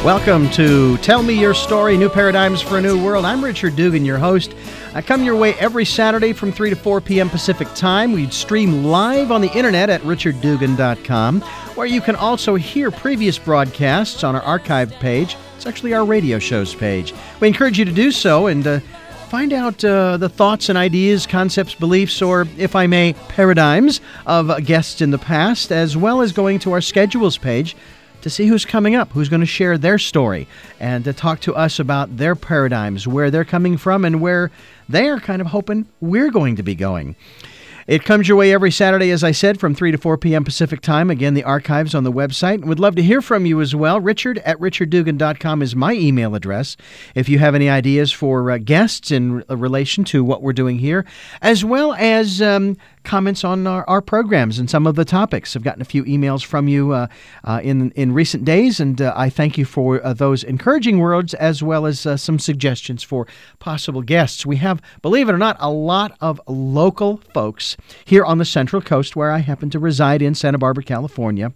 Welcome to Tell Me Your Story, New Paradigms for a New World. I'm Richard Dugan, your host. I come your way every Saturday from 3 to 4 p.m. Pacific Time. We stream live on the internet at richarddugan.com, where you can also hear previous broadcasts on our archive page. It's actually our radio shows page. We encourage you to do so and find out the thoughts and ideas, concepts, beliefs, or, if I may, paradigms of guests in the past, as well as going to our schedules page to see who's coming up, who's going to share their story, and to talk to us about their paradigms, where they're coming from, and where they are kind of hoping we're going to be going. It comes your way every Saturday, as I said, from 3 to 4 p.m. Pacific Time. Again, the archives on the website. We'd love to hear from you as well. Richard at richarddugan.com is my email address. If you have any ideas for guests in relation to what we're doing here, as well as comments on our programs and some of the topics. I've gotten a few emails from you in recent days, and I thank you for those encouraging words, as well as some suggestions for possible guests. We have, believe it or not, a lot of local folks here on the Central Coast, where I happen to reside in Santa Barbara, California.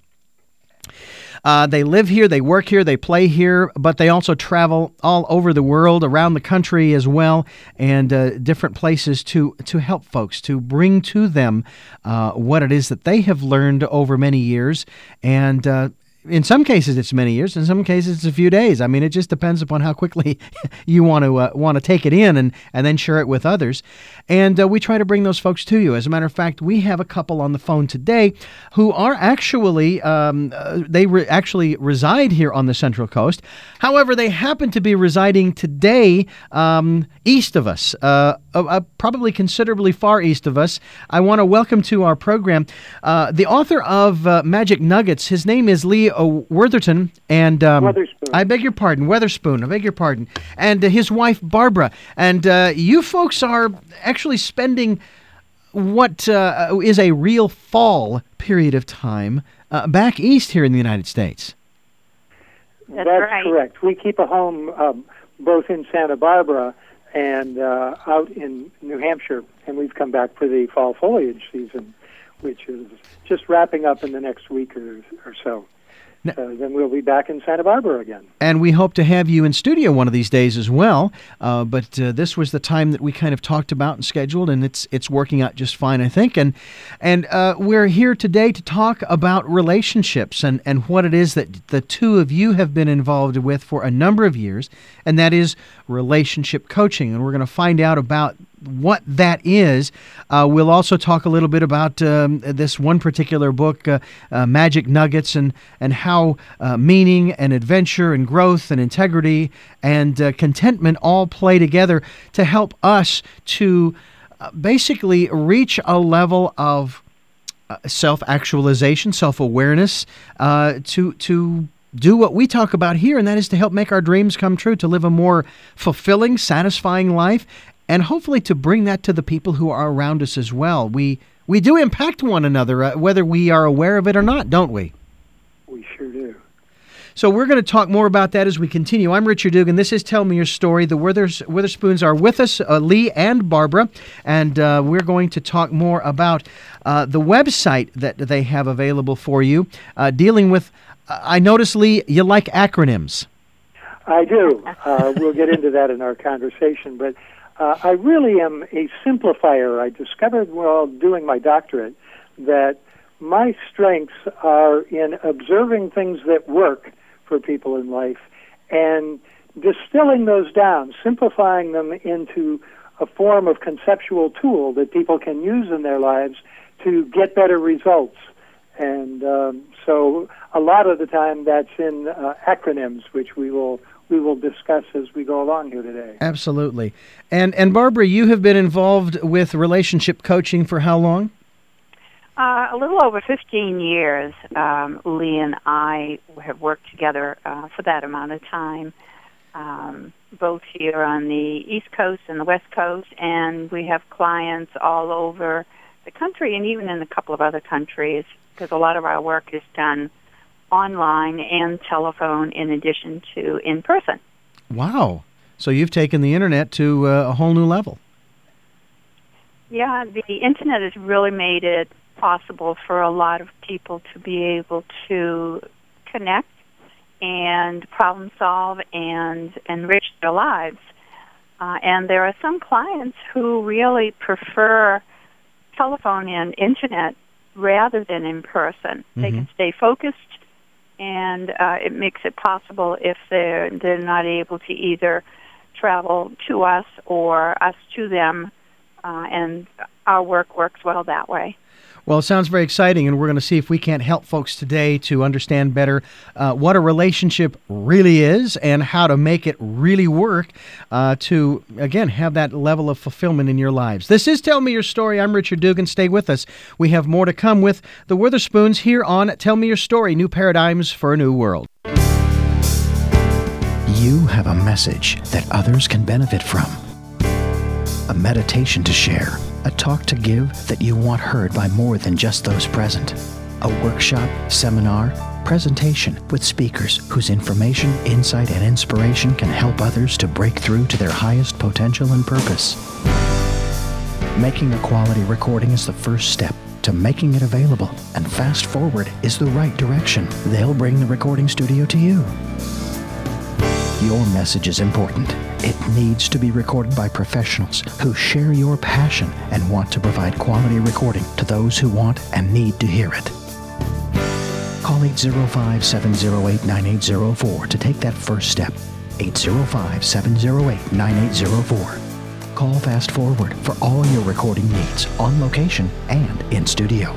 They live here, they work here, they play here, but they also travel all over the world, around the country as well, and different places to help folks, to bring to them what it is that they have learned over many years. And in some cases, it's many years. In some cases, it's a few days. I mean, it just depends upon how quickly you want to take it in and then share it with others. And we try to bring those folks to you. As a matter of fact, we have a couple on the phone today who are actually actually reside here on the Central Coast. However, they happen to be residing today east of us, probably considerably far east of us. I want to welcome to our program the author of Magic Nuggets. His name is Lee Wortherton, and Weatherspoon. I beg your pardon, Weatherspoon. I beg your pardon, and his wife Barbara. And you folks are actually spending what is a real fall period of time back east here in the United States. That's right. Correct. We keep a home both in Santa Barbara and out in New Hampshire, and we've come back for the fall foliage season, which is just wrapping up in the next week or so. Then we'll be back in Santa Barbara again. And we hope to have you in studio one of these days as well. But this was the time that we kind of talked about and scheduled, and it's working out just fine, I think. And we're here today to talk about relationships and what it is that the two of you have been involved with for a number of years, and that is relationship coaching. And we're going to find out about what that is. We'll also talk a little bit about this one particular book, Magic Nuggets, and how meaning and adventure and growth and integrity and contentment all play together to help us to basically reach a level of self-actualization, self-awareness, to do what we talk about here, and that is to help make our dreams come true, to live a more fulfilling, satisfying life, and hopefully to bring that to the people who are around us as well. We do impact one another, whether we are aware of it or not, don't we? We sure do. So we're going to talk more about that as we continue. I'm Richard Dugan. This is Tell Me Your Story. The Witherspoons are with us, Lee and Barbara, and we're going to talk more about the website that they have available for you, dealing with, I notice, Lee, you like acronyms. I do. We'll get into that in our conversation, but I really am a simplifier. I discovered while doing my doctorate that my strengths are in observing things that work for people in life and distilling those down, simplifying them into a form of conceptual tool that people can use in their lives to get better results. And so a lot of the time that's in acronyms, which we will discuss as we go along here today. Absolutely. And Barbara, you have been involved with relationship coaching for how long? A little over 15 years. Lee and I have worked together for that amount of time, both here on the East Coast and the West Coast, and we have clients all over the country and even in a couple of other countries, because a lot of our work is done online and telephone in addition to in person. Wow. So you've taken the internet to a whole new level. Yeah, the internet has really made it possible for a lot of people to be able to connect and problem solve and enrich their lives. And there are some clients who really prefer telephone and internet rather than in person. They can stay focused, and it makes it possible if they're not able to either travel to us or us to them, and our work works well that way. Well, it sounds very exciting, and we're going to see if we can't help folks today to understand better what a relationship really is and how to make it really work to, again, have that level of fulfillment in your lives. This is Tell Me Your Story. I'm Richard Dugan. Stay with us. We have more to come with the Witherspoons here on Tell Me Your Story, New Paradigms for a New World. You have a message that others can benefit from. A meditation to share. A talk to give that you want heard by more than just those present. A workshop, seminar, presentation with speakers whose information, insight, and inspiration can help others to break through to their highest potential and purpose. Making a quality recording is the first step to making it available, and Fast Forward is the right direction. They'll bring the recording studio to you. Your message is important. It needs to be recorded by professionals who share your passion and want to provide quality recording to those who want and need to hear it. Call 805-708-9804 to take that first step. 805-708-9804. Call Fast Forward for all your recording needs on location and in studio.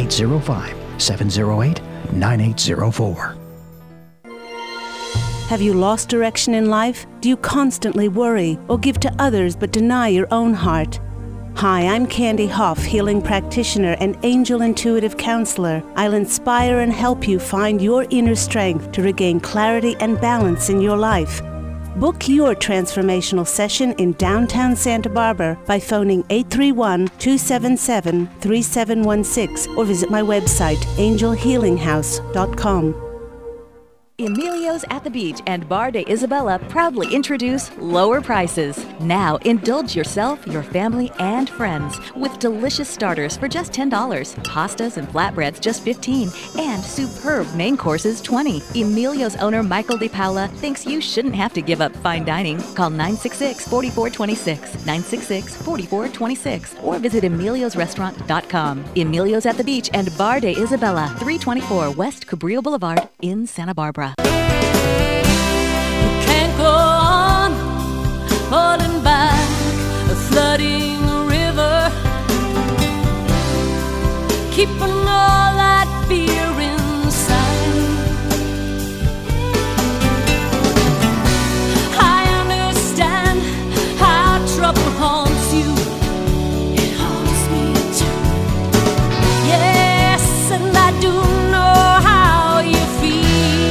805-708-9804. Have you lost direction in life? Do you constantly worry or give to others but deny your own heart? Hi, I'm Candy Hoff, healing practitioner and angel intuitive counselor. I'll inspire and help you find your inner strength to regain clarity and balance in your life. Book your transformational session in downtown Santa Barbara by phoning 831-277-3716 or visit my website, angelhealinghouse.com. Emilio's at the Beach and Bar de Isabella proudly introduce lower prices. Now indulge yourself, your family, and friends with delicious starters for just $10, pastas and flatbreads just $15, and superb main courses $20. Emilio's owner Michael DePaula thinks you shouldn't have to give up fine dining. Call 966-4426, 966-4426, or visit emiliosrestaurant.com. Emilio's at the Beach and Bar de Isabella, 324 West Cabrillo Boulevard in Santa Barbara. Can't go on falling back, a flooding river, keeping all that fear inside. I understand how trouble haunts you, it haunts me too. Yes, and I do know how you feel.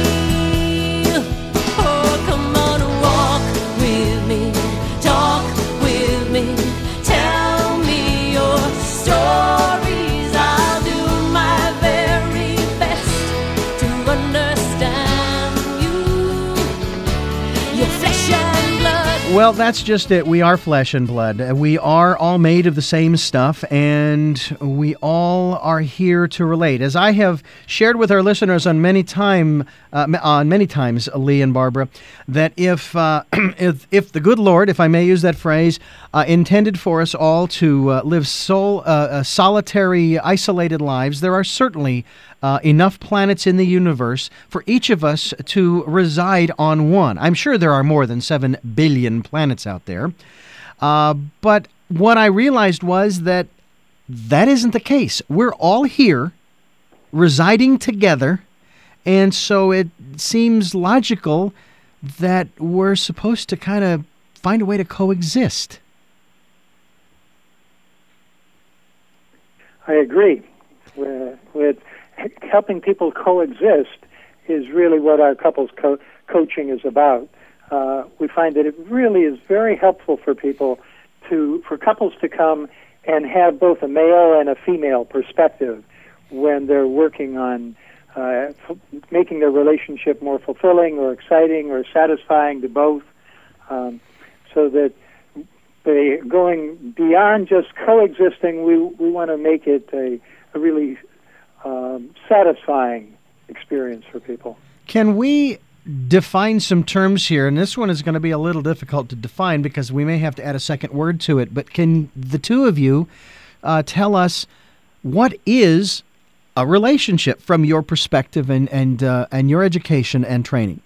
Well, that's just it. We are flesh and blood. We are all made of the same stuff, and we all are here to relate. As I have shared with our listeners on many times, Lee and Barbara, that if the good Lord, if I may use that phrase, intended for us all to live solitary, isolated lives, there are certainly enough planets in the universe for each of us to reside on one. I'm sure there are more than 7 billion planets out there. But what I realized was that isn't the case. We're all here residing together, and so it seems logical that we're supposed to kind of find a way to coexist. I agree. With helping people coexist is really what our couples coaching is about. We find that it really is very helpful for for couples to come and have both a male and a female perspective when they're working on making their relationship more fulfilling or exciting or satisfying to both, so that they going beyond just coexisting. We want to make it a really satisfying experience for people. Can we define some terms here, and this one is going to be a little difficult to define because we may have to add a second word to it, but can the two of you tell us what is a relationship from your perspective and your education and training?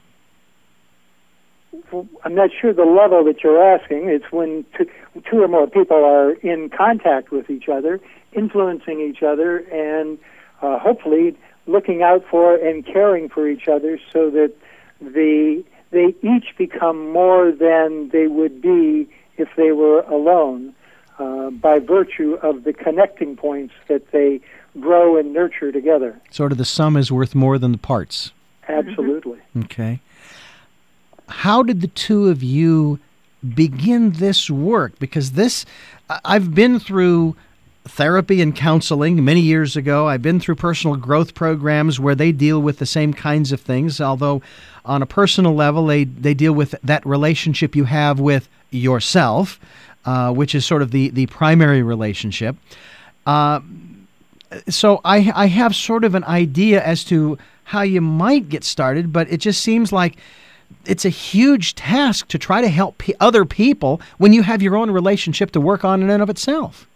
I'm not sure the level that you're asking. It's when two or more people are in contact with each other, influencing each other, and hopefully looking out for and caring for each other so that they each become more than they would be if they were alone by virtue of the connecting points that they grow and nurture together. Sort of the sum is worth more than the parts. Absolutely. Okay. How did the two of you begin this work? Because I've been through therapy and counseling many years ago. I've been through personal growth programs where they deal with the same kinds of things, although on a personal level, they deal with that relationship you have with yourself, which is sort of the primary relationship. So I have sort of an idea as to how you might get started, but it just seems like it's a huge task to try to help other people when you have your own relationship to work on in and of itself.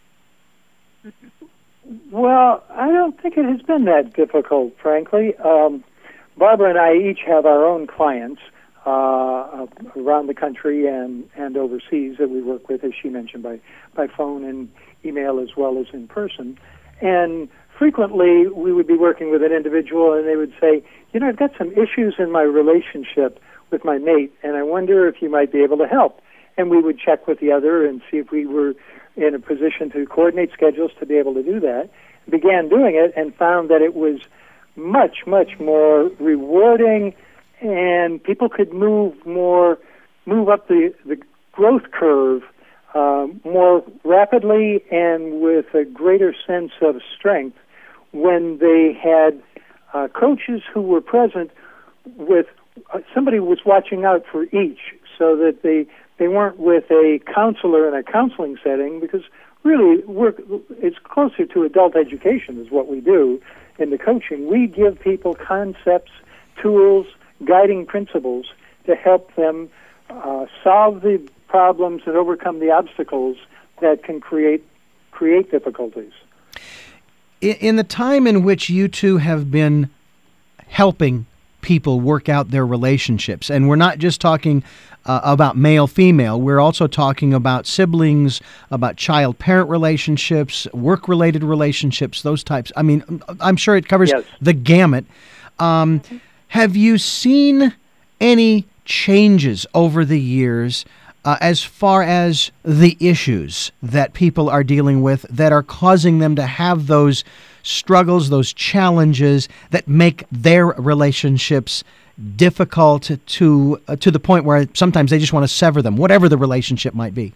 Well, I don't think it has been that difficult, frankly. Barbara and I each have our own clients around the country and overseas that we work with, as she mentioned, by phone and email as well as in person. And frequently we would be working with an individual and they would say, I've got some issues in my relationship with my mate, and I wonder if you might be able to help. And we would check with the other and see if we were in a position to coordinate schedules to be able to do that. Began doing it and found that it was much, much more rewarding, and people could move up the growth curve more rapidly and with a greater sense of strength when they had coaches who were present with somebody who was watching out for each, so that they weren't with a counselor in a counseling setting, because really it's closer to adult education is what we do in the coaching. We give people concepts, tools, guiding principles to help them solve the problems and overcome the obstacles that can create difficulties. In the time in which you two have been helping people work out their relationships, and we're not just talking about male-female, we're also talking about siblings, about child-parent relationships, work-related relationships, those types. I mean, I'm sure it covers the gamut. Have you seen any changes over the years as far as the issues that people are dealing with that are causing them to have those struggles, those challenges that make their relationships difficult to the point where sometimes they just want to sever them, whatever the relationship might be?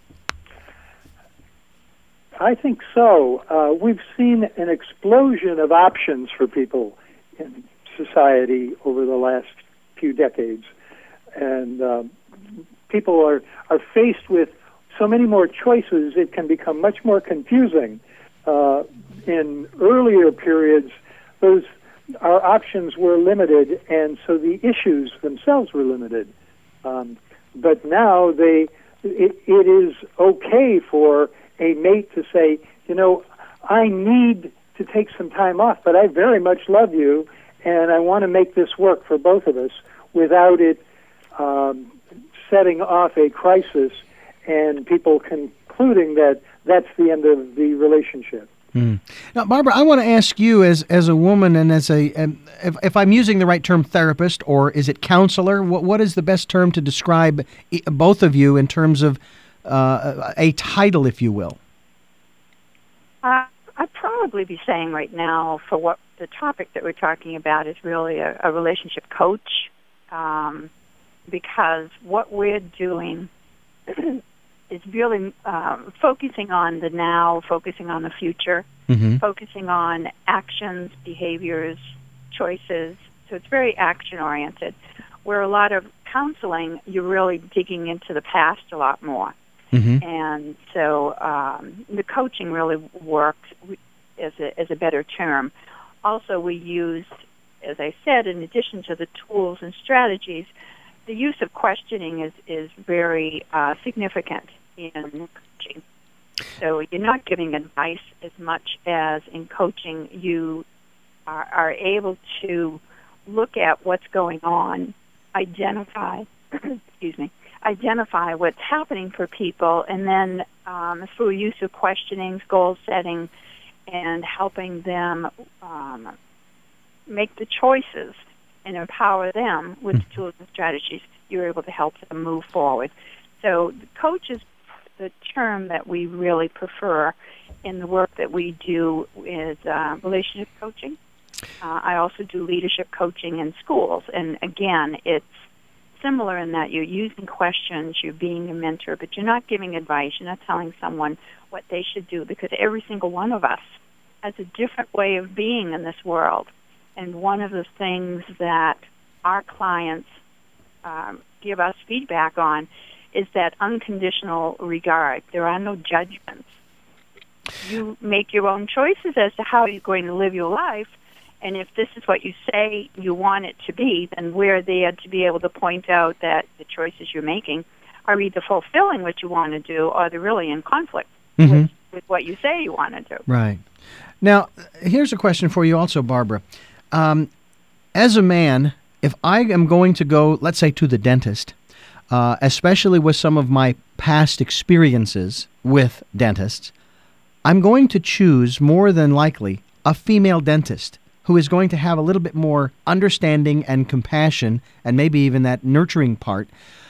I think so. We've seen an explosion of options for people in society over the last few decades. And people are faced with so many more choices, it can become much more confusing. In earlier periods, our options were limited, and so the issues themselves were limited. But now it is okay for a mate to say, I need to take some time off, but I very much love you, and I want to make this work for both of us without it setting off a crisis and people concluding that that's the end of the relationship. Now, Barbara, I want to ask you as a woman and as if I'm using the right term, therapist, or is it counselor? What is the best term to describe both of you in terms of a title, if you will? I'd probably be saying right now, for what the topic that we're talking about is really a relationship coach, because what we're doing is really focusing on the now, focusing on the future, focusing on actions, behaviors, choices. So it's very action-oriented. Where a lot of counseling, you're really digging into the past a lot more. And so the coaching really works as a better term. Also, we used as I said, in addition to the tools and strategies, the use of questioning is very significant in coaching. So you're not giving advice as much as in coaching you are able to look at what's going on, identify what's happening for people, and then through use of questioning, goal setting, and helping them make the choices and empower them with the tools and strategies, you're able to help them move forward. So the coach is the term that we really prefer in the work that we do is relationship coaching. I also do leadership coaching in schools, and again, it's similar in that you're using questions, you're being a mentor, but you're not giving advice, you're not telling someone what they should do, because every single one of us has a different way of being in this world. And one of the things that our clients give us feedback on is that unconditional regard. There are no judgments. You make your own choices as to how you're going to live your life, and if this is what you say you want it to be, then we're there to be able to point out that the choices you're making are either fulfilling what you want to do or they're really in conflict with what you say you want to do. Right. Now, here's a question for you also, Barbara. As a man, if I am going to go, let's say, to the dentist, especially with some of my past experiences with dentists, I'm going to choose more than likely a female dentist who is going to have a little bit more understanding and compassion and maybe even that nurturing part,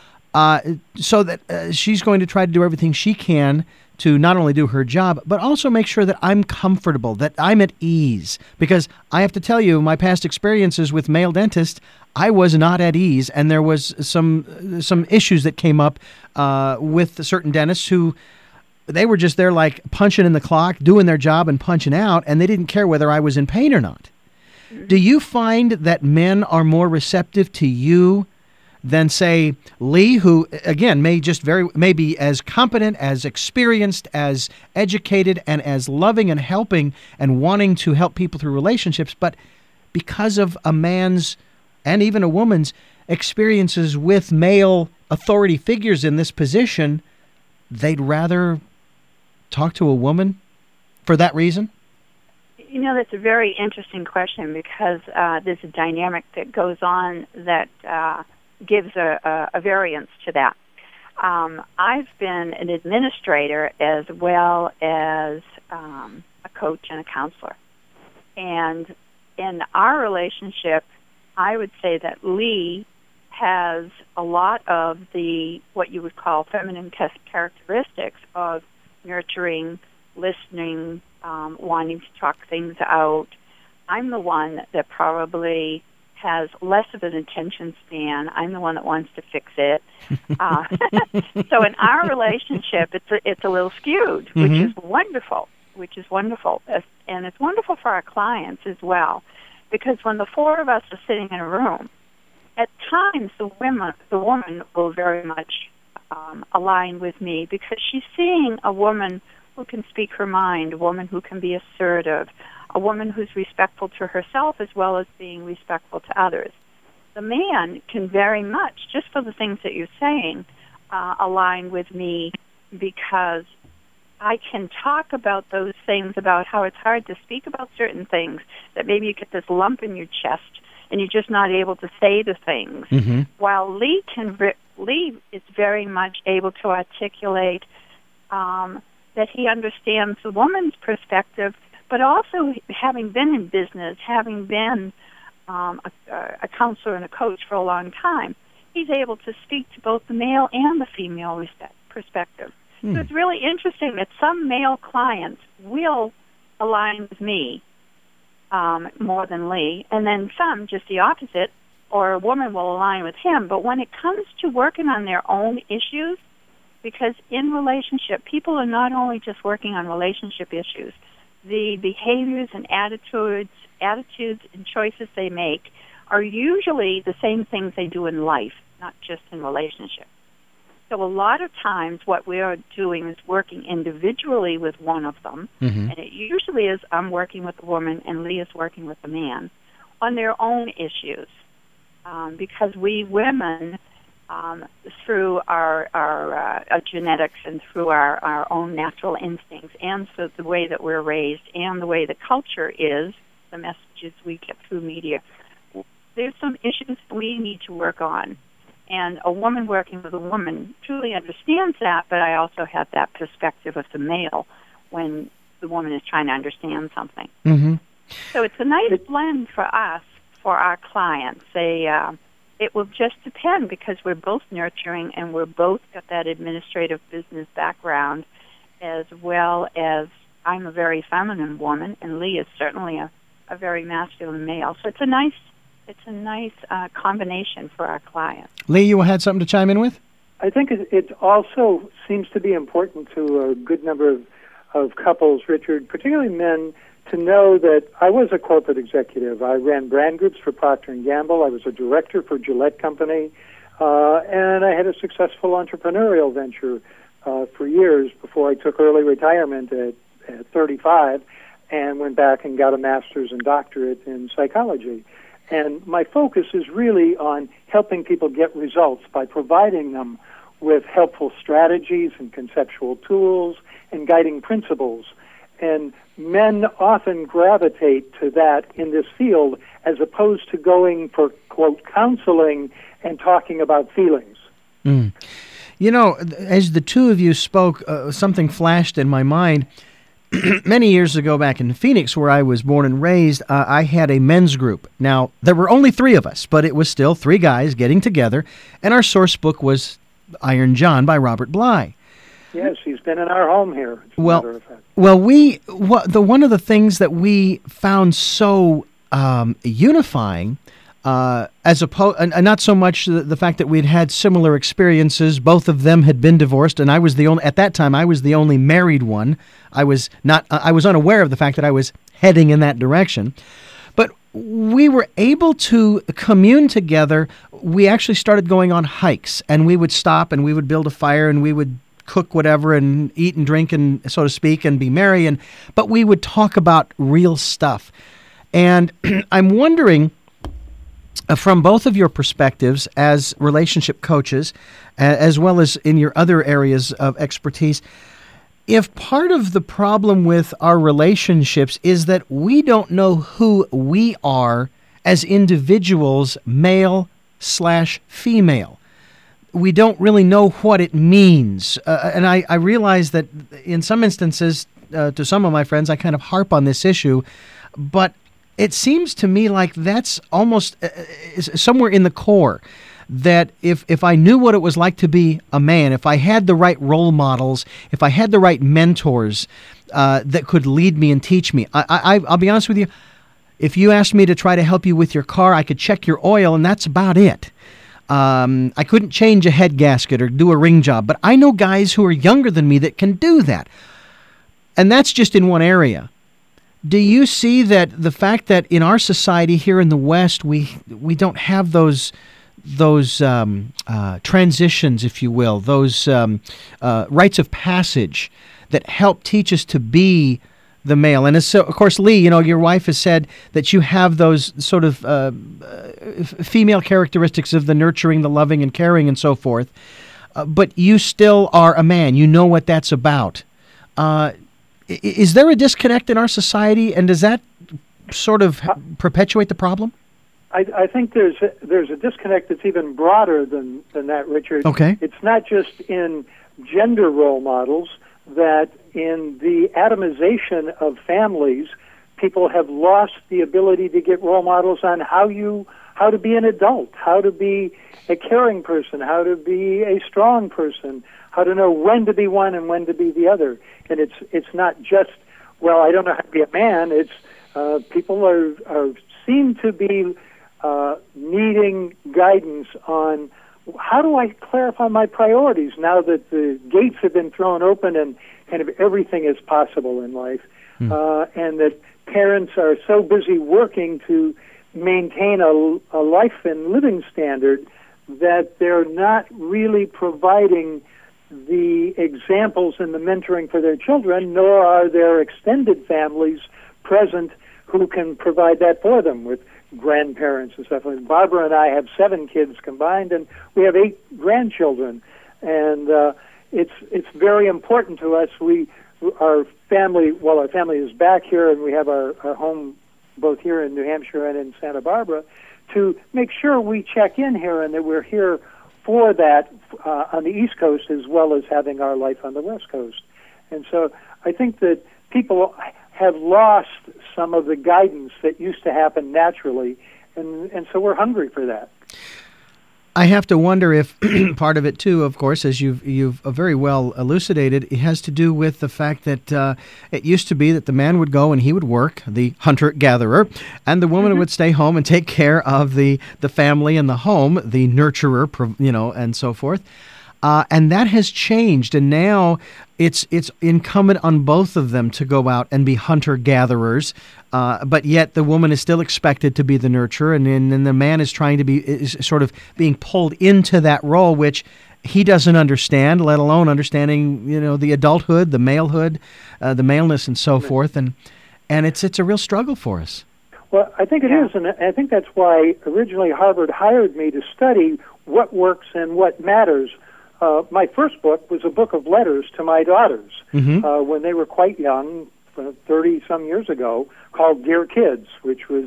so that she's going to try to do everything she can to not only do her job, but also make sure that I'm comfortable, that I'm at ease. Because I have to tell you, my past experiences with male dentists, I was not at ease, and there was some issues that came up with certain dentists who, they were just there like punching in the clock, doing their job and punching out, and they didn't care whether I was in pain or not. Do you find that men are more receptive to you than, say, Lee, who, again, may be as competent, as experienced, as educated, and as loving and helping and wanting to help people through relationships, but because of a man's and even a woman's experiences with male authority figures in this position, they'd rather talk to a woman for that reason? You know, that's a very interesting question, because there's a dynamic that goes on that gives a variance to that. I've been an administrator as well as a coach and a counselor. And in our relationship, I would say that Lee has a lot of the, what you would call feminine characteristics of nurturing, listening, wanting to talk things out. I'm the one that probably has less of an attention span. I'm the one that wants to fix it. So in our relationship, it's a little skewed, which is wonderful. And it's wonderful for our clients as well, because when the four of us are sitting in a room, at times the woman will very much align with me, because she's seeing a woman who can speak her mind, a woman who can be assertive, a woman who's respectful to herself as well as being respectful to others. The man can very much, just for the things that you're saying, align with me, because I can talk about those things, about how it's hard to speak about certain things, that maybe you get this lump in your chest and you're just not able to say the things. While Lee is very much able to articulate that he understands the woman's perspective, but also having been in business, having been a counselor and a coach for a long time, he's able to speak to both the male and the female perspective. So it's really interesting that some male clients will align with me more than Lee, and then some just the opposite, or a woman will align with him. But when it comes to working on their own issues, because in relationship, people are not only just working on relationship issues, the behaviors and attitudes and choices they make are usually the same things they do in life, not just in relationship. So a lot of times what we are doing is working individually with one of them, and it usually is I'm working with the woman and Lee is working with the man. on their own issues, because we women, through our genetics and through our own natural instincts, and so the way that we're raised and the way the culture is, the messages we get through media, there's some issues we need to work on. And a woman working with a woman truly understands that, but I also have that perspective of the male when the woman is trying to understand something. Mm-hmm. So it's a nice blend for us, for our clients. It will just depend, because we're both nurturing and we're both got that administrative business background, as well as I'm a very feminine woman, and Lee is certainly a very masculine male. So it's a nice combination for our clients. Lee, you had something to chime in with? I think it also seems to be important to a good number of couples, Richard, particularly men, to know that I was a corporate executive. I ran brand groups for Procter & Gamble. I was a director for Gillette Company. And I had a successful entrepreneurial venture for years before I took early retirement at 35 and went back and got a master's and doctorate in psychology. And my focus is really on helping people get results by providing them with helpful strategies and conceptual tools and guiding principles. And men often gravitate to that in this field as opposed to going for, quote, counseling and talking about feelings. Mm. You know, as the two of you spoke, something flashed in my mind. Many years ago back in Phoenix, where I was born and raised, I had a men's group. Now, there were only three of us, but it was still three guys getting together, and our source book was Iron John by Robert Bly. Yes, he's been in our home here, as a matter of fact. Well, one of the things that we found so unifying, as opposed, and not so much the fact that we'd had similar experiences. Both of them had been divorced, and I was the only. At that time, I was the only married one. I was not. I was unaware of the fact that I was heading in that direction. But we were able to commune together. We actually started going on hikes, and we would stop and we would build a fire and we would cook whatever and eat and drink and so to speak and be merry. But we would talk about real stuff. And I'm wondering, from both of your perspectives as relationship coaches, as well as in your other areas of expertise, if part of the problem with our relationships is that we don't know who we are as individuals, male/female. We don't really know what it means. And I realize that in some instances, to some of my friends, I kind of harp on this issue, but it seems to me like that's almost somewhere in the core, that if I knew what it was like to be a man, if I had the right role models, if I had the right mentors that could lead me and teach me, I'll be honest with you, if you asked me to try to help you with your car, I could check your oil, and that's about it. I couldn't change a head gasket or do a ring job, but I know guys who are younger than me that can do that. And that's just in one area. Do you see that the fact that in our society here in the West, we don't have those transitions, if you will, those rites of passage that help teach us to be the male? And so, of course, Lee, your wife has said that you have those sort of female characteristics of the nurturing, the loving, and caring, and so forth. But you still are a man. You know what that's about. Is there a disconnect in our society, and does that sort of perpetuate the problem? I think there's a disconnect that's even broader than that, Richard. Okay. It's not just in gender role models, that in the atomization of families, people have lost the ability to get role models on how to be an adult, how to be a caring person, how to be a strong person, how to know when to be one and when to be the other. And it's not just, well, I don't know how to be a man. It's people are seem to be needing guidance on how do I clarify my priorities now that the gates have been thrown open and kind of everything is possible in life, and that parents are so busy working to maintain a life and living standard that they're not really providing the examples and the mentoring for their children, nor are their extended families present who can provide that for them with grandparents and stuff. And Barbara and I have 7 kids combined, and we have 8 grandchildren. And it's very important to us. Our family is back here, and we have our home both here in New Hampshire and in Santa Barbara, to make sure we check in here and that we're here for that on the East Coast as well as having our life on the West Coast. And so I think that people have lost some of the guidance that used to happen naturally, and so we're hungry for that. I have to wonder if part of it too, of course, as you've very well elucidated, it has to do with the fact that it used to be that the man would go and he would work, the hunter-gatherer, and the woman would stay home and take care of the family and the home, the nurturer, and so forth. And that has changed, and now it's incumbent on both of them to go out and be hunter-gatherers, but yet the woman is still expected to be the nurturer, and then the man is sort of being pulled into that role, which he doesn't understand, let alone understanding, the adulthood, the malehood, the maleness, and so forth, and it's a real struggle for us. Well, I think it is, and I think that's why originally Harvard hired me to study what works and what matters. My first book was a book of letters to my daughters when they were quite young, 30-some years ago, called Dear Kids, which was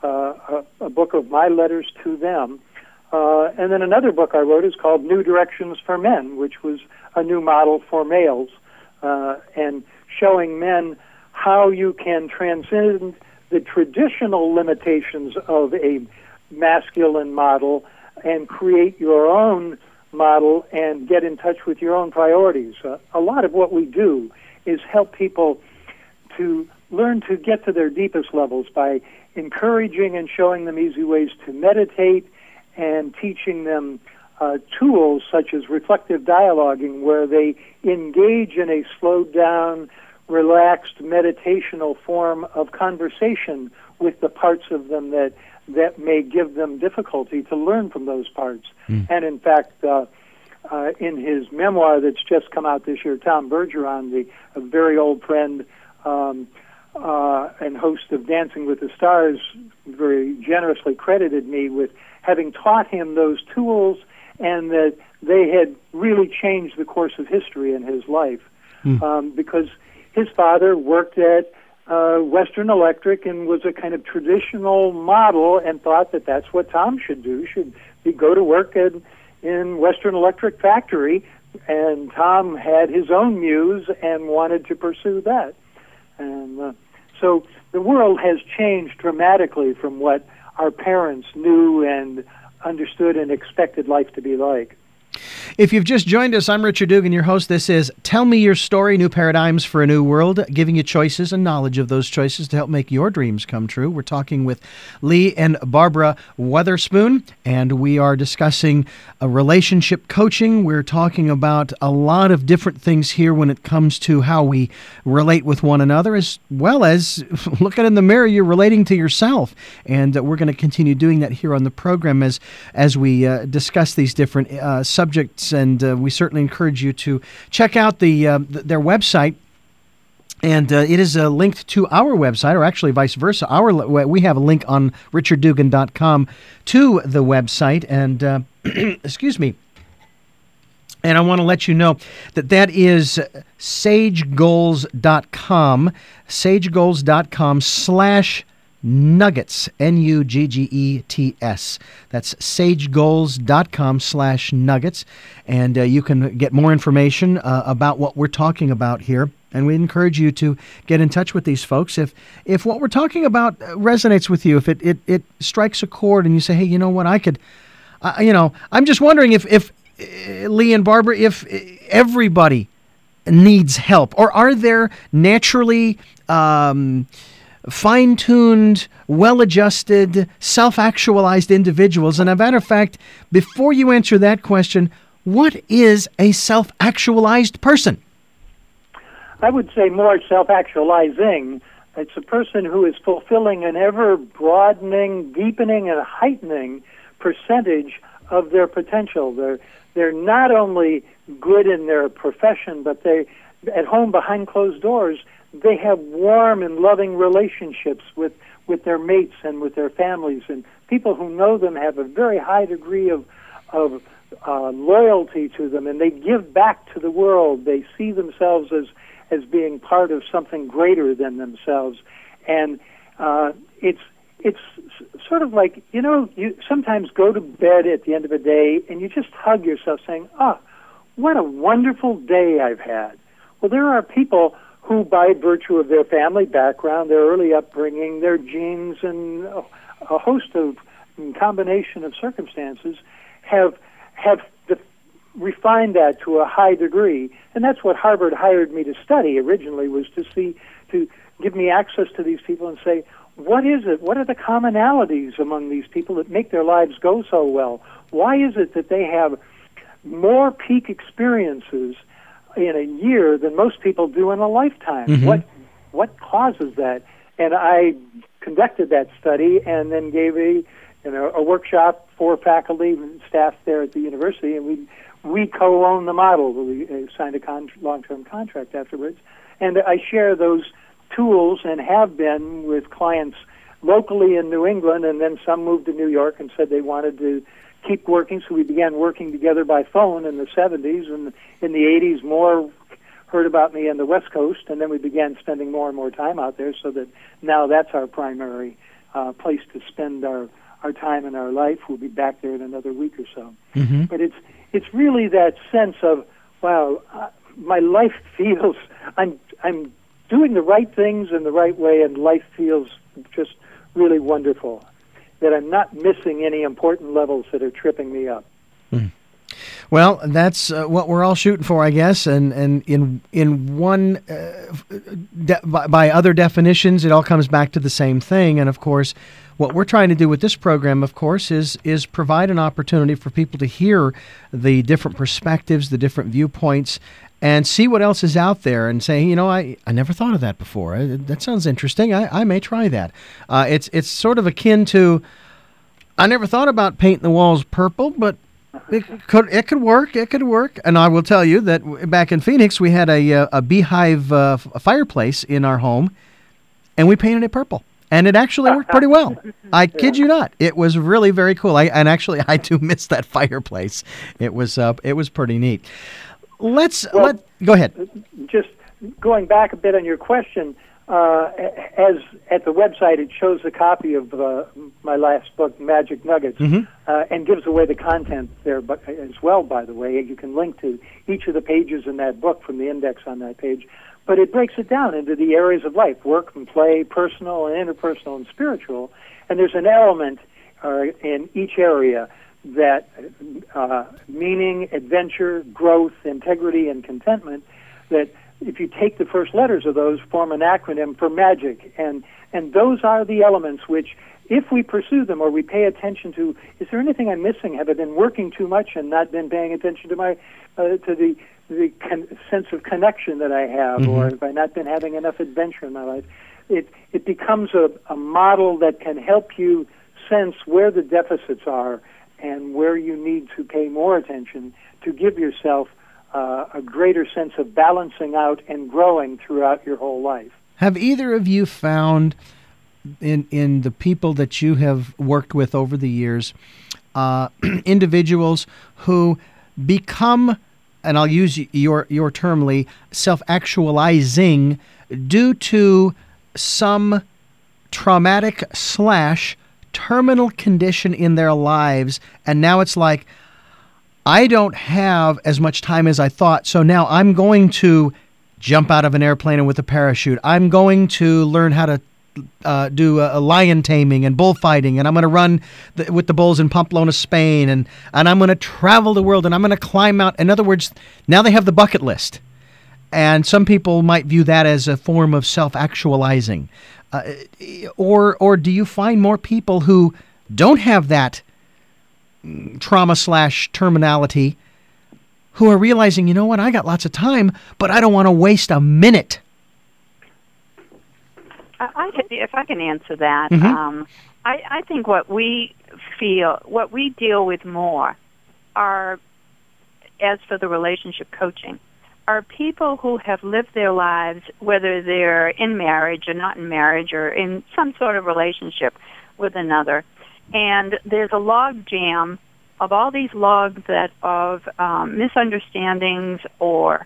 a book of my letters to them. And then another book I wrote is called New Directions for Men, which was a new model for males, and showing men how you can transcend the traditional limitations of a masculine model and create your own model and get in touch with your own priorities. A lot of what we do is help people to learn to get to their deepest levels by encouraging and showing them easy ways to meditate and teaching them tools such as reflective dialoguing, where they engage in a slowed down, relaxed, meditational form of conversation with the parts of them that may give them difficulty, to learn from those parts. And in fact, in his memoir that's just come out this year, Tom Bergeron, a very old friend and host of Dancing with the Stars, very generously credited me with having taught him those tools, and that they had really changed the course of history in his life. Because his father worked at Western Electric and was a kind of traditional model, and thought that that's what Tom should do, go to work in Western Electric factory. And Tom had his own muse and wanted to pursue that. And so the world has changed dramatically from what our parents knew and understood and expected life to be like. If you've just joined us, I'm Richard Dugan, your host. This is Tell Me Your Story, New Paradigms for a New World, giving you choices and knowledge of those choices to help make your dreams come true. We're talking with Lee and Barbara Weatherspoon, and we are discussing relationship coaching. We're talking about a lot of different things here when it comes to how we relate with one another, as well as looking in the mirror, you're relating to yourself. And we're going to continue doing that here on the program as we discuss these different subjects, and we certainly encourage you to check out their website. And it is linked to our website, or actually vice versa. We have a link on richarddugan.com to the website. And excuse me. And I want to let you know that is sagegoals.com, sagegoals.com/nuggets, Nuggets. That's sagegoals.com/nuggets. And you can get more information about what we're talking about here. And we encourage you to get in touch with these folks. If what we're talking about resonates with you, if it strikes a chord and you say, hey, you know what, I could, I'm just wondering if Lee and Barbara, if everybody needs help, or are there naturally fine-tuned, well-adjusted, self-actualized individuals? And as a matter of fact, before you answer that question, what is a self-actualized person? I would say more self-actualizing. It's a person who is fulfilling an ever-broadening, deepening, and heightening percentage of their potential. They're not only good in their profession, but they, at home behind closed doors, they have warm and loving relationships with with their mates and with their families, and people who know them have a very high degree of loyalty to them, and they give back to the world. They see themselves as being part of something greater than themselves, and it's sort of like, you sometimes go to bed at the end of a day and you just hug yourself saying, what a wonderful day I've had. Well, there are people who, by virtue of their family background, their early upbringing, their genes, and a host of combination of circumstances, have refined that to a high degree. And that's what Harvard hired me to study originally, was to give me access to these people and say, what is it? What are the commonalities among these people that make their lives go so well? Why is it that they have more peak experiences in a year than most people do in a lifetime? Mm-hmm. What causes that? And I conducted that study and then gave a workshop for faculty and staff there at the university, and we co-own the model. We signed a long-term contract afterwards, and I share those tools and have been with clients locally in New England, and then some moved to New York and said they wanted to keep working, so we began working together by phone in the 70s, and in the 80s more heard about me on the West Coast, and then we began spending more and more time out there, so that now that's our primary place to spend our time in our life. We'll be back there in another week or so. Mm-hmm. But it's really that sense of, wow, my life feels, I'm doing the right things in the right way, and life feels just really wonderful, that I'm not missing any important levels that are tripping me up. Mm. Well, that's what we're all shooting for, I guess, and in one, by other definitions, it all comes back to the same thing. And of course, what we're trying to do with this program, of course, is provide an opportunity for people to hear the different perspectives, the different viewpoints, and see what else is out there, and say, I never thought of that before. That sounds interesting. I may try that. It's sort of akin to, I never thought about painting the walls purple, but it could work. It could work. And I will tell you that back in Phoenix, we had a beehive fireplace in our home, and we painted it purple. And it actually worked pretty well. I kid you not. It was really very cool. I do miss that fireplace. It was pretty neat. Go ahead. Just going back a bit on your question, as at the website, it shows a copy of my last book, Magic Nuggets, mm-hmm. And gives away the content there, but as well, by the way. You can link to each of the pages in that book from the index on that page. But it breaks it down into the areas of life: work and play, personal and interpersonal and spiritual. And there's an element in each area that meaning, adventure, growth, integrity, and contentment, that if you take the first letters of those, form an acronym for MAGIC. And those are the elements which, if we pursue them or we pay attention to, is there anything I'm missing? Have I been working too much and not been paying attention to my to the sense of connection that I have, mm-hmm. or have I not been having enough adventure in my life? It becomes a model that can help you sense where the deficits are and where you need to pay more attention to give yourself a greater sense of balancing out and growing throughout your whole life. Have either of you found in the people that you have worked with over the years, individuals who become, and I'll use your term, Lee, self-actualizing due to some traumatic / terminal condition in their lives, and now it's like, I don't have as much time as I thought, so now I'm going to jump out of an airplane and with a parachute. I'm going to learn how to do a lion taming and bullfighting, and I'm going to run with the bulls in Pamplona, Spain, and I'm going to travel the world, and I'm going to climb out. In other words, now they have the bucket list. And some people might view that as a form of self-actualizing. Or do you find more people who don't have that trauma / terminality who are realizing, you know what, I got lots of time, but I don't want to waste a minute? If I can answer that, mm-hmm. I think what we deal with more are, as for the relationship coaching, are people who have lived their lives, whether they're in marriage or not in marriage or in some sort of relationship with another. And there's a log jam of all these logs that of misunderstandings or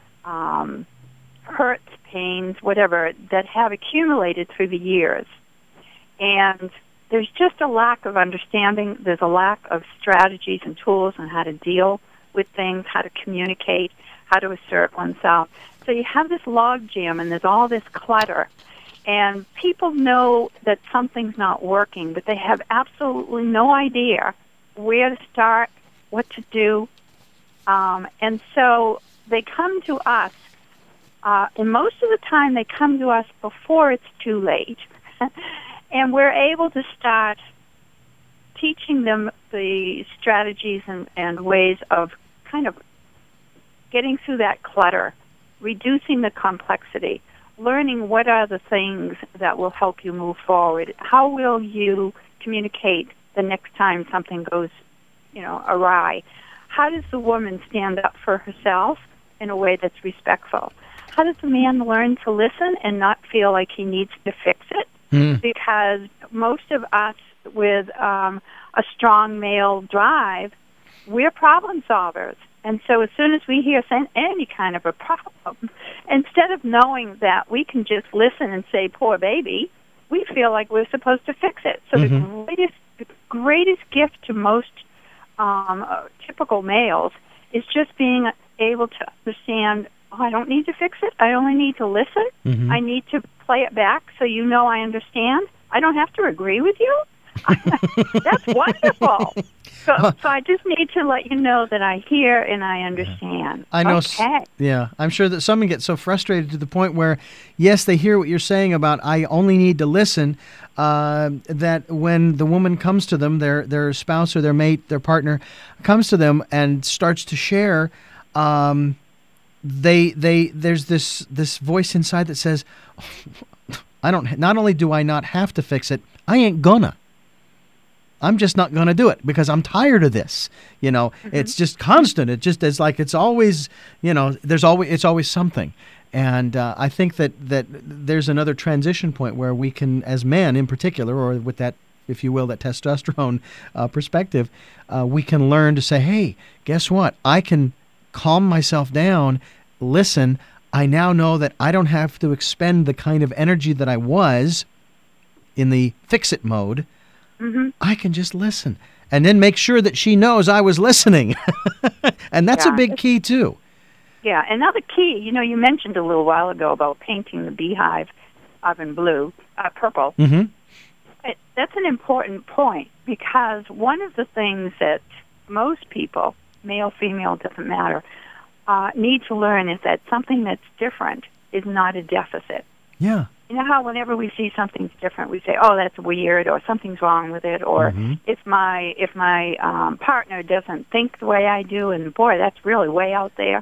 hurts, pains, whatever, that have accumulated through the years. And there's just a lack of understanding. There's a lack of strategies and tools on how to deal with things, how to communicate, how to assert oneself. So you have this log jam and there's all this clutter. And people know that something's not working, but they have absolutely no idea where to start, what to do. And so they come to us. And most of the time they come to us before it's too late. And we're able to start teaching them the strategies and ways of kind of getting through that clutter, reducing the complexity, learning what are the things that will help you move forward. How will you communicate the next time something goes, awry? How does the woman stand up for herself in a way that's respectful? How does the man learn to listen and not feel like he needs to fix it? Because most of us with a strong male drive, we're problem solvers. And so as soon as we hear any kind of a problem, instead of knowing that we can just listen and say, poor baby, we feel like we're supposed to fix it. So the greatest gift to most typical males is just being able to understand, I don't need to fix it. I only need to listen. I need to play it back so you know I understand. I don't have to agree with you. That's wonderful. So I just need to let you know that I hear and I understand. I know. Okay. Yeah, I'm sure that someone gets so frustrated to the point where, yes, they hear what you're saying about I only need to listen, that when the woman comes to them, their spouse or their mate, their partner, comes to them and starts to share, there's this voice inside that says, not only do I not have to fix it, I ain't gonna. I'm just not going to do it because I'm tired of this. It's just constant. It just is like it's always, it's always something. And I think that there's another transition point where we can, as men in particular, or with that, if you will, that testosterone perspective, we can learn to say, hey, guess what? I can calm myself down, listen. I now know that I don't have to expend the kind of energy that I was in the fix-it mode. I can just listen and then make sure that she knows I was listening. And that's a big key, too. Yeah, another key, you mentioned a little while ago about painting the beehive in purple. That's an important point because one of the things that most people, male, female, doesn't matter, need to learn is that something that's different is not a deficit. Yeah. You know how whenever we see something different, we say, "Oh, that's weird," or "Something's wrong with it," or if my partner doesn't think the way I do, and boy, that's really way out there.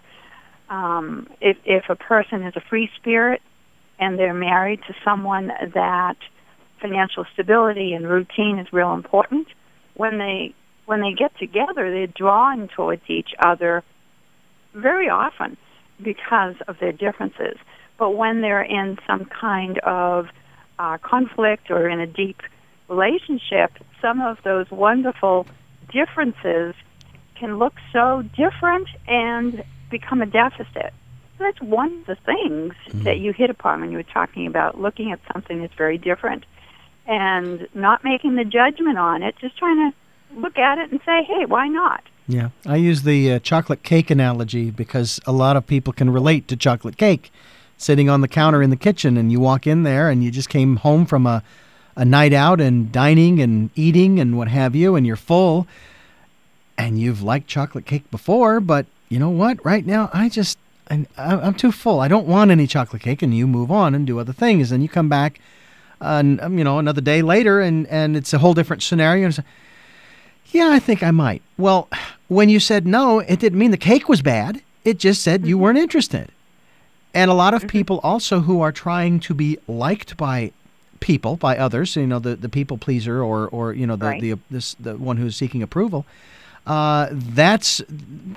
If a person is a free spirit and they're married to someone that financial stability and routine is real important, when they get together, they're drawn towards each other very often because of their differences. But when they're in some kind of conflict or in a deep relationship, some of those wonderful differences can look so different and become a deficit. So that's one of the things that you hit upon when you were talking about looking at something that's very different and not making the judgment on it, just trying to look at it and say, hey, why not? Yeah, I use the chocolate cake analogy because a lot of people can relate to chocolate cake. Sitting on the counter in the kitchen, and you walk in there and you just came home from a night out and dining and eating and what have you, and you're full and you've liked chocolate cake before, but you know what? Right now, I'm too full. I don't want any chocolate cake, and you move on and do other things, and you come back another day later and it's a whole different scenario. And yeah, I think I might. Well, when you said no, it didn't mean the cake was bad. It just said you weren't interested. And a lot of people also who are trying to be liked by people, by others, the people pleaser or the one who's seeking approval, that's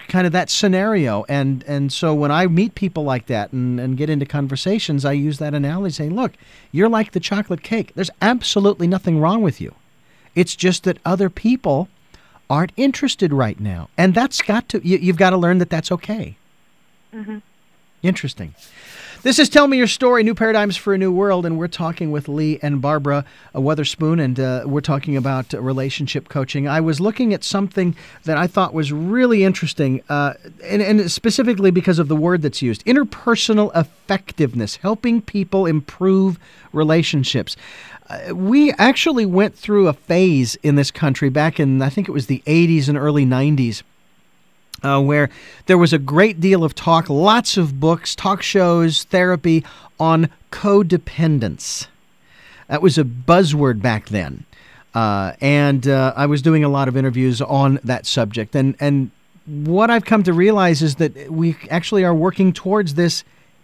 kind of that scenario. And so when I meet people like that and get into conversations, I use that analogy, saying, look, you're like the chocolate cake. There's absolutely nothing wrong with you. It's just that other people aren't interested right now. And that's you've got to learn that that's okay. Mm-hmm. Interesting. This is Tell Me Your Story, New Paradigms for a New World, and we're talking with Lee and Barbara Weatherspoon, and we're talking about relationship coaching. I was looking at something that I thought was really interesting, and specifically because of the word that's used, interpersonal effectiveness, helping people improve relationships. We actually went through a phase in this country back in, I think it was the 80s and early 90s, where there was a great deal of talk, lots of books, talk shows, therapy on codependence. That was a buzzword back then. And I was doing a lot of interviews on that subject. And what I've come to realize is that we actually are working towards this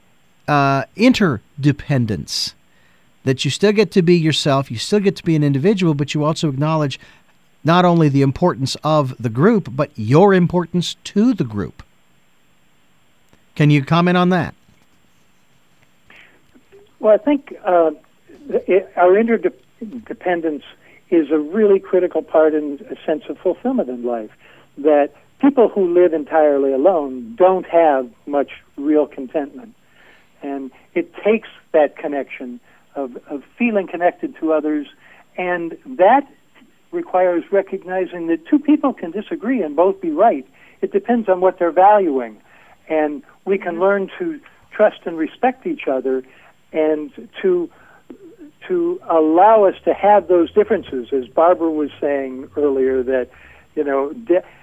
interdependence, that you still get to be yourself, you still get to be an individual, but you also acknowledge not only the importance of the group, but your importance to the group. Can you comment on that? Well, I think our interdependence is a really critical part in a sense of fulfillment in life, that people who live entirely alone don't have much real contentment. And it takes that connection of feeling connected to others, and that requires recognizing that two people can disagree and both be right. It depends on what they're valuing. And we can learn to trust and respect each other, and to allow us to have those differences. As Barbara was saying earlier, that, you know,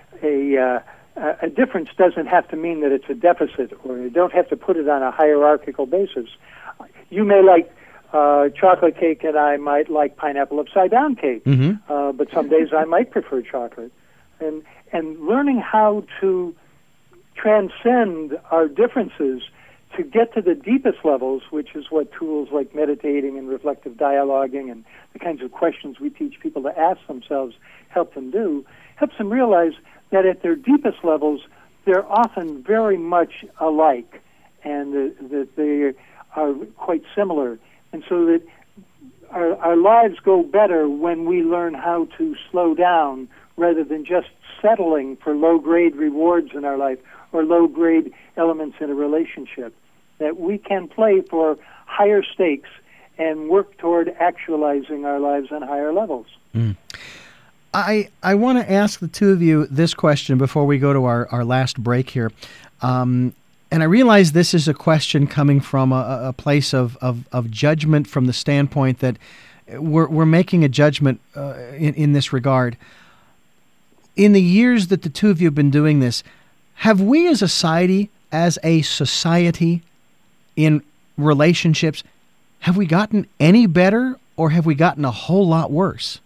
a difference doesn't have to mean that it's a deficit, or you don't have to put it on a hierarchical basis. You may like chocolate cake, and I might like pineapple upside down cake. Mm-hmm. But some days I might prefer chocolate. And learning how to transcend our differences to get to the deepest levels, which is what tools like meditating and reflective dialoguing and the kinds of questions we teach people to ask themselves help them do, helps them realize that at their deepest levels, they're often very much alike, and that they are quite similar. And so that our lives go better when we learn how to slow down rather than just settling for low-grade rewards in our life or low-grade elements in a relationship. That we can play for higher stakes and work toward actualizing our lives on higher levels. Mm. I want to ask the two of you this question before we go to our last break here. And I realize this is a question coming from a place of judgment, from the standpoint that we're making a judgment in this regard. In the years that the two of you have been doing this, have we as a society in relationships, have we gotten any better, or have we gotten a whole lot worse?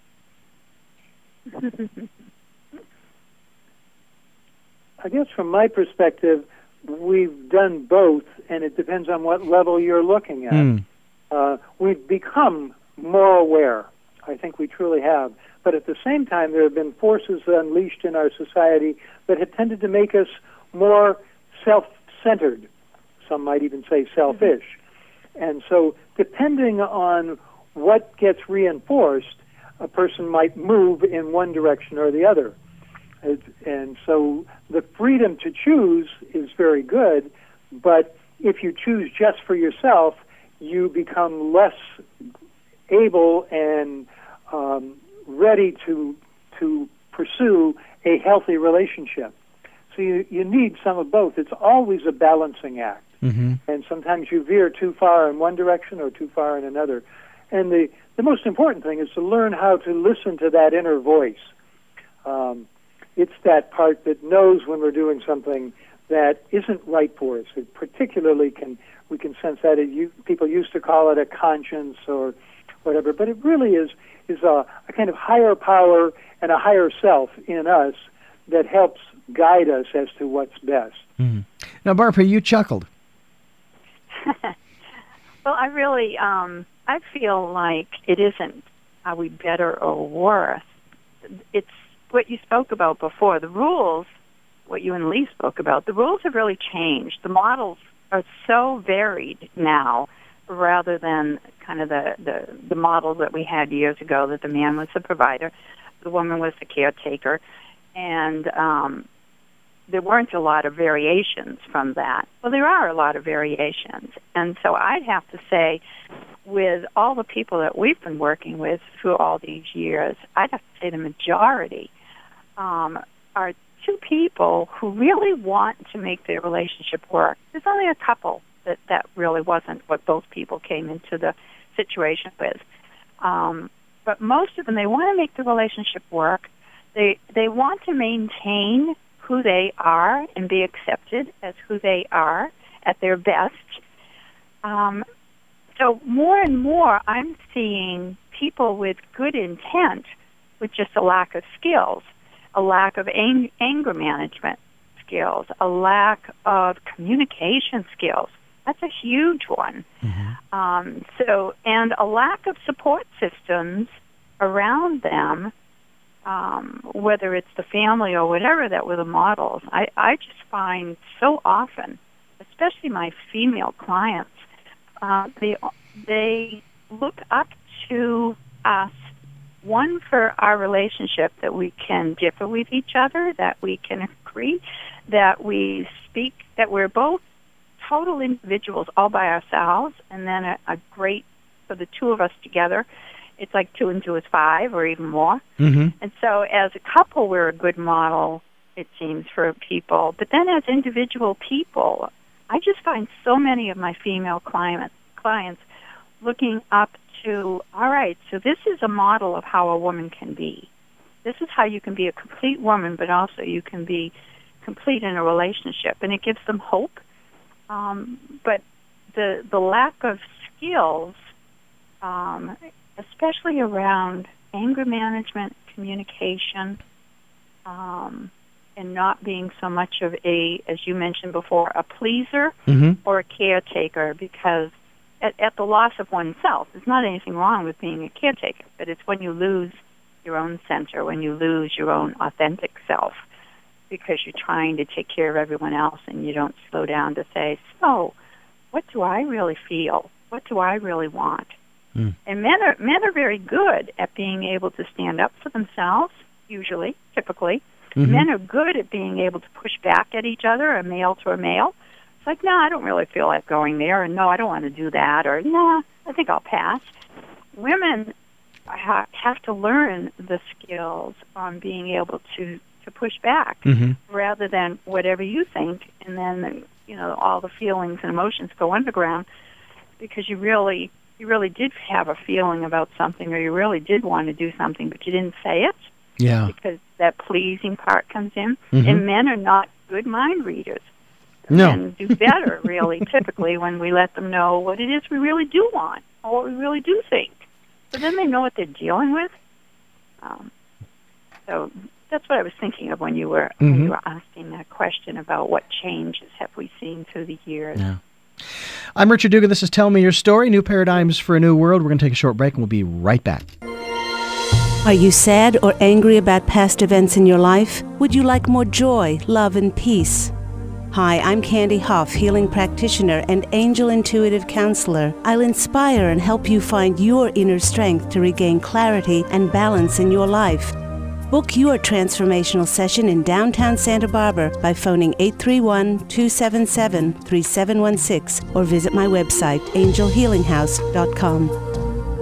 I guess from my perspective, we've done both, and it depends on what level you're looking at. We've become more aware. I think we truly have. But at the same time, there have been forces unleashed in our society that have tended to make us more self-centered. Some might even say selfish. And so depending on what gets reinforced, a person might move in one direction or the other. And so the freedom to choose is very good, but if you choose just for yourself, you become less able and ready to pursue a healthy relationship. So you need some of both. It's always a balancing act. Mm-hmm. And sometimes you veer too far in one direction or too far in another. And the most important thing is to learn how to listen to that inner voice. It's that part that knows when we're doing something that isn't right for us. It particularly we can sense that. People used to call it a conscience or whatever, but it really is a kind of higher power and a higher self in us that helps guide us as to what's best. Mm-hmm. Now, Barbara, you chuckled. Well, I really, I feel like it isn't are we better or worse. It's what you spoke about before. The rules what you and Lee spoke about, the rules have really changed. The models are so varied now, rather than kind of the model that we had years ago, that the man was the provider, the woman was the caretaker, and there weren't a lot of variations from that. Well, there are a lot of variations. And so I'd have to say, with all the people that we've been working with through all these years, I'd have to say the majority are two people who really want to make their relationship work. There's only a couple that really wasn't what both people came into the situation with. But most of them, they want to make the relationship work. They want to maintain who they are and be accepted as who they are at their best. So more and more, I'm seeing people with good intent with just a lack of skills, a lack of anger management skills, a lack of communication skills. That's a huge one. And a lack of support systems around them, whether it's the family or whatever that were the models. I just find so often, especially my female clients, they look up to us, one, for our relationship, that we can differ with each other, that we can agree, that we speak, that we're both total individuals all by ourselves, and then a great, for the two of us together, it's like 2 and 2 is 5 or even more. And so as a couple, we're a good model, it seems, for people. But then as individual people, I just find so many of my female clients looking up to, all right, so this is a model of how a woman can be. This is how you can be a complete woman, but also you can be complete in a relationship. And it gives them hope. But the lack of skills, especially around anger management, communication, and not being so much of a, as you mentioned before, a pleaser or a caretaker, because at the loss of oneself, there's not anything wrong with being a caretaker, but it's when you lose your own center, when you lose your own authentic self, because you're trying to take care of everyone else and you don't slow down to say, so, what do I really feel? What do I really want? And men are very good at being able to stand up for themselves, usually, typically. Men are good at being able to push back at each other, a male to a male. It's like, no, I don't really feel like going there, or no, I don't want to do that, or no, I think I'll pass. Women have to learn the skills on being able to push back rather than whatever you think, and then, you know, all the feelings and emotions go underground because you really did have a feeling about something, or you really did want to do something, but you didn't say it. Yeah. Because that pleasing part comes in. And men are not good mind readers. No. Men do better, really, typically, when we let them know what it is we really do want, or what we really do think. So then they know what they're dealing with. So that's what I was thinking of when you were asking that question about what changes have we seen through the years. Yeah. I'm Richard Dugan. This is Tell Me Your Story, New Paradigms for a New World. We're going to take a short break, and we'll be right back. Are you sad or angry about past events in your life? Would you like more joy, love, and peace? Hi, I'm Candy Hoff, healing practitioner and angel intuitive counselor. I'll inspire and help you find your inner strength to regain clarity and balance in your life. Book your transformational session in downtown Santa Barbara by phoning 831-277-3716 or visit my website, angelhealinghouse.com.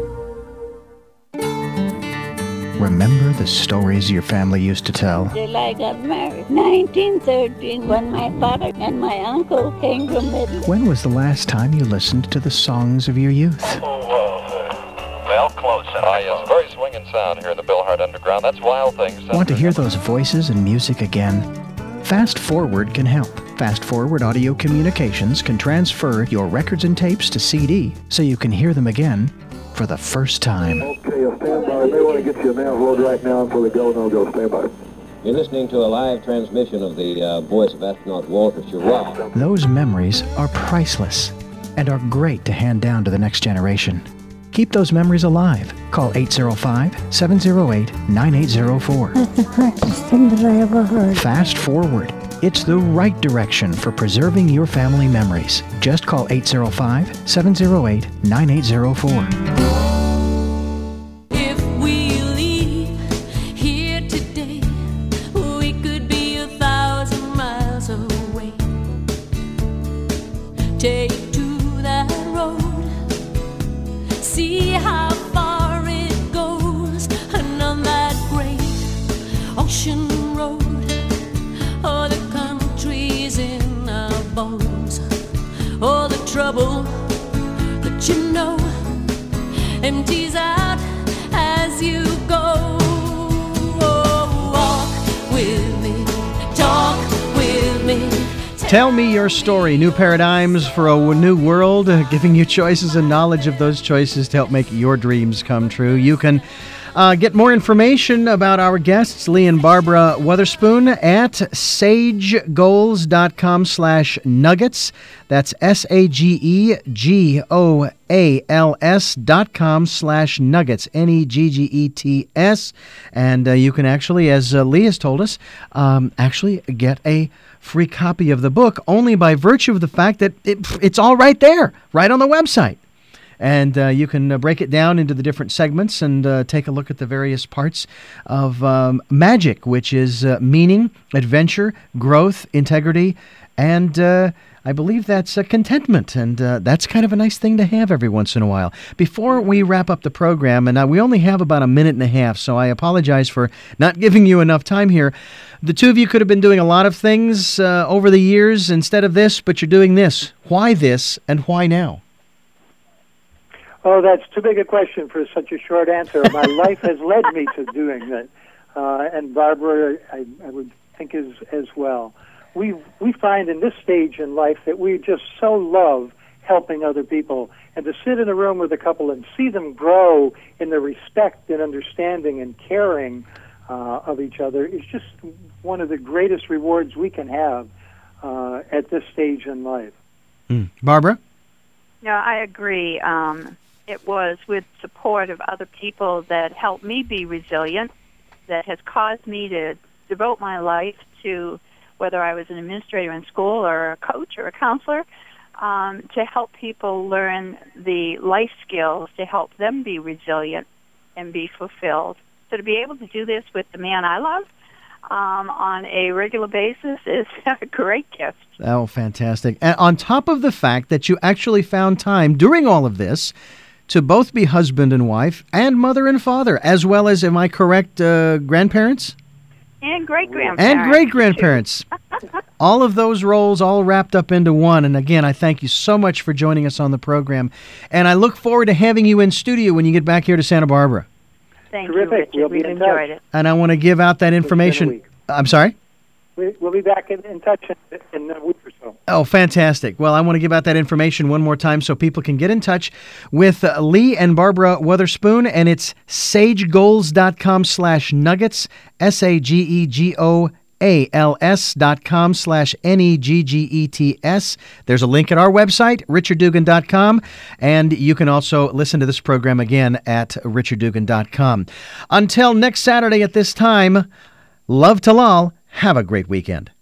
Remember the stories your family used to tell? Till I got married, 1913, when my father and my uncle came from Midland. When was the last time you listened to the songs of your youth? Well, close enough. Yes, very swinging sound here in the Bill Hart Underground. That's Wild Things. Want to hear those voices and music again? Fast Forward can help. Fast Forward Audio Communications can transfer your records and tapes to CD so you can hear them again for the first time. Okay, stand by. They want to get you a man road right now for the go-no-go. Stand by. You're listening to a live transmission of the voice of astronaut Walter Schirra. Those memories are priceless and are great to hand down to the next generation. Keep those memories alive. Call 805-708-9804. That's the fastest thing that I ever heard. Fast Forward. It's the right direction for preserving your family memories. Just call 805-708-9804. If we leave here today, we could be 1,000 miles away. Take to that road, see how far it goes, and on that great ocean road, all the countries in our bones, all the trouble that you know empties out as you go. Walk with me, talk with me. Tell me your story. New paradigms for a new world, giving you choices and knowledge of those choices to help make your dreams come true. You can get more information about our guests, Lee and Barbara Weatherspoon, at sagegoals.com/nuggets. That's SAGEGOALS.com/nuggets, NEGGETS. And you can actually, as Lee has told us, actually get a free copy of the book only by virtue of the fact that it's all right there, right on the website. And you can break it down into the different segments and take a look at the various parts of magic, which is meaning, adventure, growth, integrity, and I believe that's contentment. And that's kind of a nice thing to have every once in a while. Before we wrap up the program, and we only have about a minute and a half, so I apologize for not giving you enough time here. The two of you could have been doing a lot of things over the years instead of this, but you're doing this. Why this, and why now? Oh, that's too big a question for such a short answer. My life has led me to doing that, and Barbara, I would think is as well. We find in this stage in life that we just so love helping other people, and to sit in a room with a couple and see them grow in the respect and understanding and caring of each other is just one of the greatest rewards we can have at this stage in life. Barbara? No, I agree. It was with support of other people that helped me be resilient, that has caused me to devote my life to, whether I was an administrator in school or a coach or a counselor, to help people learn the life skills to help them be resilient and be fulfilled. So to be able to do this with the man I love on a regular basis is a great gift. Oh, fantastic. And on top of the fact that you actually found time during all of this to both be husband and wife and mother and father, as well as, am I correct, grandparents? And great-grandparents. And great-grandparents. All of those roles all wrapped up into one. And again, I thank you so much for joining us on the program. And I look forward to having you in studio when you get back here to Santa Barbara. Thank Terrific. you, Richard. We've enjoyed it. And I want to give out that information. I'm sorry? We'll be back in touch in a week or so. Oh, fantastic. Well, I want to give out that information one more time so people can get in touch with Lee and Barbara Weatherspoon, and it's sagegoals.com/nuggets, SAGEGOALS.com/NEGGETS. There's a link at our website, richarddugan.com, and you can also listen to this program again at richarddugan.com. Until next Saturday at this time, love to Lal. Have a great weekend.